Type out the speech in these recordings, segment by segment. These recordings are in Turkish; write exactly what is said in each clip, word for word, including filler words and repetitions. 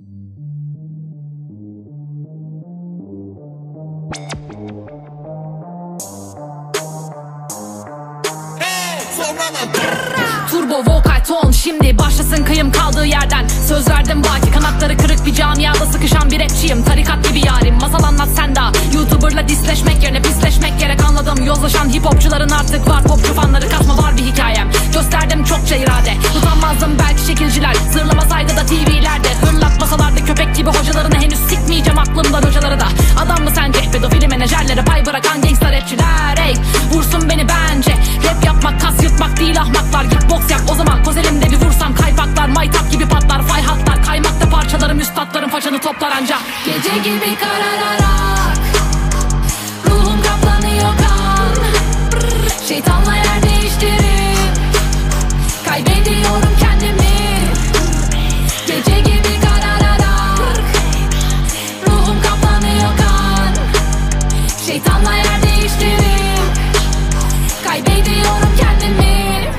Turbo vokal ton, şimdi başlasın kıyım kaldığı yerden. Söz verdim baki, kanatları kırık bir camiada sıkışan bir rapçiyim. Tarikat gibi yarim, masal anlat sen daha. YouTuber'la disleşmek yerine pisleşmek gerek, anladım. Yozlaşan hip hopçuların artık var, popçu fanları kasma var bir hikayem. Gösterdim çokça irade, utanmazdım belki şekilciler. Zırlamasaydı da T V'lerde, hırlatmasalardı köpek gibi hocalarını. Henüz sikmeyeceğim aklımdan hocaları da. Adam mı sence pedofili menajerlere pay bırakan gangsta rapçiler? Ey vursun beni bence, rap yapmak kas yırtmak değil ahmaklar. Git boks yap o zaman, koz elimde bir vursam kaypaklar. Maytap gibi patlar fay hatlar, kaymakta parçalarım üstatlarım façanı toplar anca. Gece gibi karararak ruhum kaplanıyor kan, şeytanla yer değiştirip kaybediyorum kendimi. Gece gibi karararak ruhum kaplanıyor kan, şeytanla yer değiştirip kaybediyorum kendimi.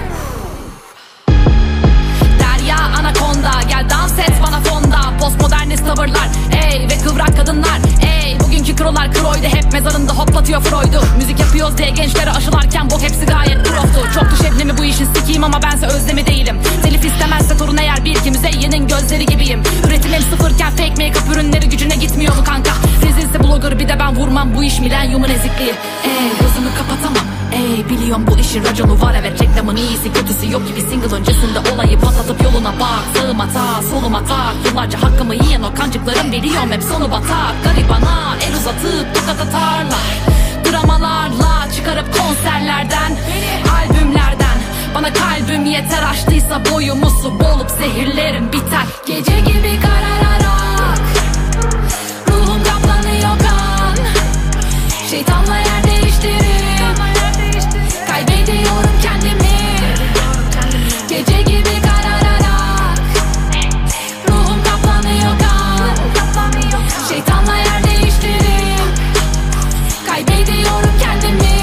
Derya anakonda, gel dans et bana fonda. Postmodernist tavırlar ey ve kıvrak kadınlar ey. Bugünkü krolar kroydu, hep mezarında hoplatıyor Freud'u. Müzik yapıyoruz diye gençlere aşılarken bu hepsi gayet proftu. Çoktu şebnemi bu işin sikiyim ama bense özlemi değilim. Telif istemezse torun eğer bir ki müzeyyenin gözleri gibiyim. Üretimim sıfırken fake make-up ürünleri gücüne gitmiyor mu kanka? Rezilse blogger bir de ben vurmam, bu iş milenyumun ezikliği. Ey gözümü kapatamam ey, biliyorum bu işin raconu var evet. Reklamın iyisi kötüsü yok gibi, single öncesinde olayı patlatıp yoluna bak. Sağıma tak soluma tak, yıllarca hakkımı yiyen o kancıklarım biliyorum hep sonu batak. Garibana el uzatıp tokat atarlar, dramalarla çıkarıp konserlerden, albümlerden. Bana kalbim yeter, açtıysa boyumu su bolup zehirlerim biter. Gece gibi karararak ruhum kaplanıyor kan, şeytanla yer değiştirip kaybediyorum kendimi. Gece gibi karararak ruhum kaplanıyor kan, şeytanla yer değiştirip kaybediyorum kendimi.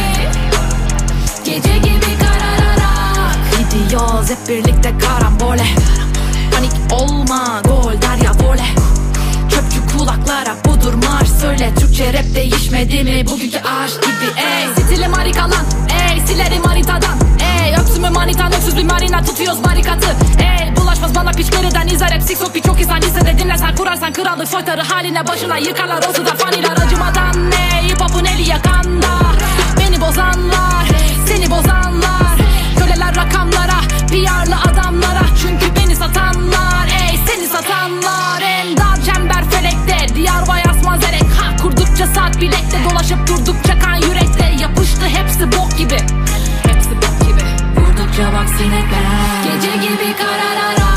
Gece gibi karararak gidiyoruz hep birlikte karambole. Panik olma gol derya vole. Çöpçü kulaklara budur marş söyle. Türkçe rap değişmedi mi bugünkü aşk gibi ey. Stilim harikalan ey, silerim haritadan ey. Öksümü manitan öksüz bir marina, tutuyoruz barikatı ey. Bulaşmaz bana piç geriden izler hep siksok birçok insan lisede dinlersen kurarsan krallık soytarı haline başına yıkarlar o suda faniler. Acımadan ey, hip hop'un eli yakanda. Beni bozanlar, seni bozanlar, köleler rakamlara, P R'lı adamlara. Çünkü beni satanlar ey, seni satanlar. En dar çember felekte, diyar bayasmaz erek. Ha kurdukça saat bilekte, dolaşıp durdukça kan yürekte. Yapıştı hepsi bok gibi, hepsi bok gibi. vurdukça bak sinekler. Gece gibi karararak